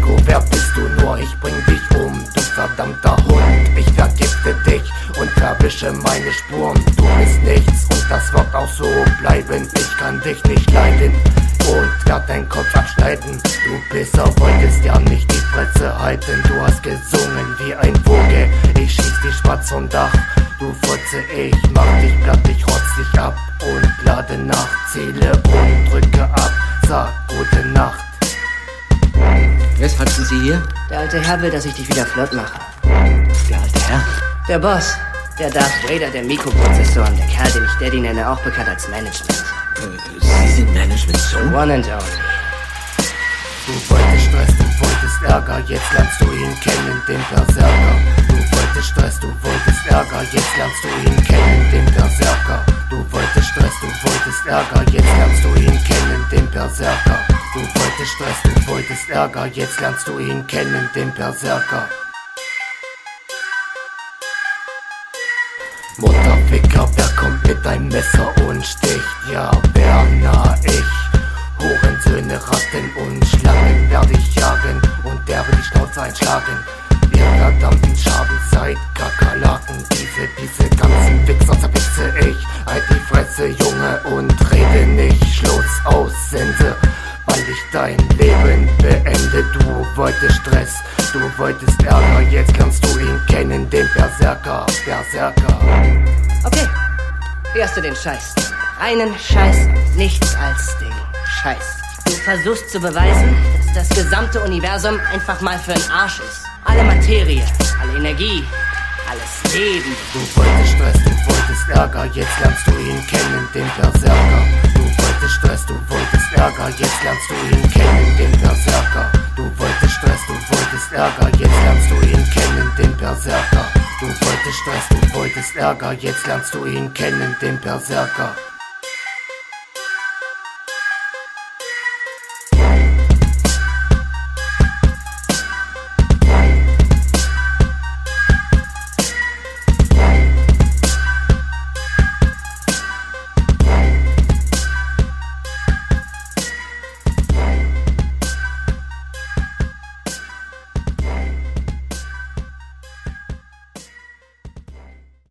Psycho, wer bist du nur? Ich bring dich um, du verdammter Hund. Ich vergifte dich und verwische meine Spuren. Du bist nichts und das wird auch so bleiben. Ich kann dich nicht leiden und werd deinen Kopf abschneiden. Du Pisser, wolltest ja nicht die Fresse halten. Du hast gesungen wie ein Vogel, ich schieß dich schwarz vom Dach. Du Fotze, ich mach dich platt, ich rotz dich ab und lade nach, zähle und drücke ab, sag gute Nacht. Weshalb sind Sie hier? Der alte Herr will, dass ich dich wieder flott mache. Der alte Herr? Der Boss, der Darth Vader der Mikroprozessoren, der Kerl, den ich Daddy nenne, auch bekannt als Management. Sie sind Management so? One and only. Du wolltest Stress, du wolltest Ärger, jetzt lernst du ihn kennen, den Berserker. Du wolltest Stress, du wolltest Ärger, jetzt lernst du ihn kennen, den Berserker. Du wolltest Stress, du wolltest Ärger, jetzt lernst du ihn kennen, den Berserker. Du wolltest Stress, du wolltest Ärger, jetzt lernst du ihn kennen, den Berserker. Mutterficker, wer kommt mit einem Messer und sticht? Ja, Berner, ich. Hurensöhne, Ratten und Schlangen werde ich jagen und der will die Schnauze einschlagen. Ihr verdammten Schaden seid Kakerlaken, diese ganzen Wichser zerpitze ich. Halt die Fresse, Junge, und rede nicht, Schluss aus, Sense, weil ich dein Leben beende. Du wolltest Stress, du wolltest Ärger, jetzt lernst du ihn kennen, den Berserker, Berserker. Okay, hier hast du den Scheiß. Reinen Scheiß, nichts als den Scheiß. Du versuchst zu beweisen, dass das gesamte Universum einfach mal für den Arsch ist. Alle Materie, alle Energie, alles Leben. Du wolltest Stress, du wolltest Ärger, jetzt lernst du ihn kennen, den Berserker. Du wolltest Stress, du wolltest Ärger, jetzt lernst du ihn kennen, den Berserker. Du wolltest Stress, du wolltest Ärger, jetzt lernst du ihn kennen, den Berserker. Du wolltest Stress, du wolltest Ärger, jetzt lernst du ihn kennen, den Berserker.